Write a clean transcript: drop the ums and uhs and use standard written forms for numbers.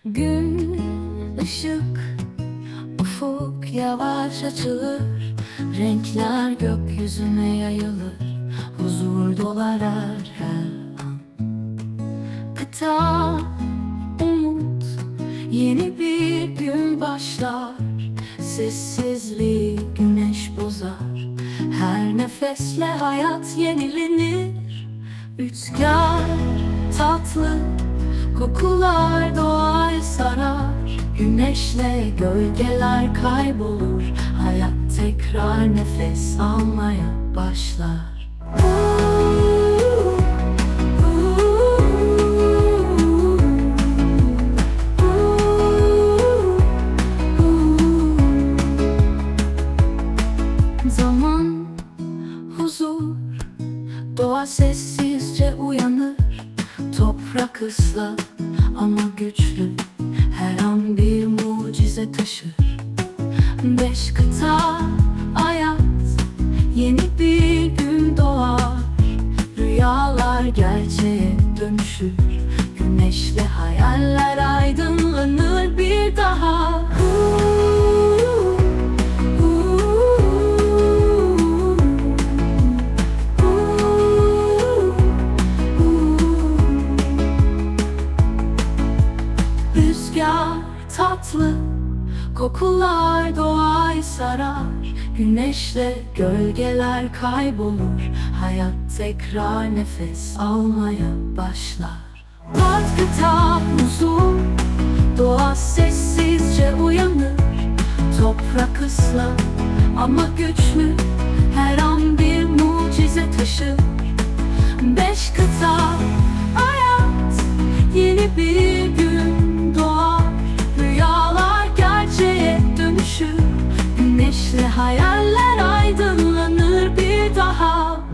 Gün, ışık, ufuk yavaş açılır. Renkler gökyüzüne yayılır. Huzur dolar her an. Kıta, umut, yeni bir gün başlar. Sessizliği güneş bozar. Her nefesle hayat yenilenir. Rüzgar tatlı, kokular doğayı sarar. Güneşle gölgeler kaybolur. Hayat tekrar nefes almaya başlar. Zaman, huzur, doğa sessizce uyanır. Toprak ıslak ama güçlü, her an bir mucize taşır. 5 kıta hayat, yeni bir gün doğar. Rüyalar gerçeğe dönüşür. Güneşle hayaller aydınlanır bir daha. Rüzgar tatlı, kokular doğayı sarar. Güneşle gölgeler kaybolur. Hayat tekrar nefes almaya başlar. Kıta huzur, doğa sessizce uyanır. Toprak ıslak ama güçlü, her an bir mucize taşır. 5 kıta hayat, yeni bir gün doğar. Rüyalar gerçeğe dönüşür. Güneşle hayaller aydınlanır bir daha.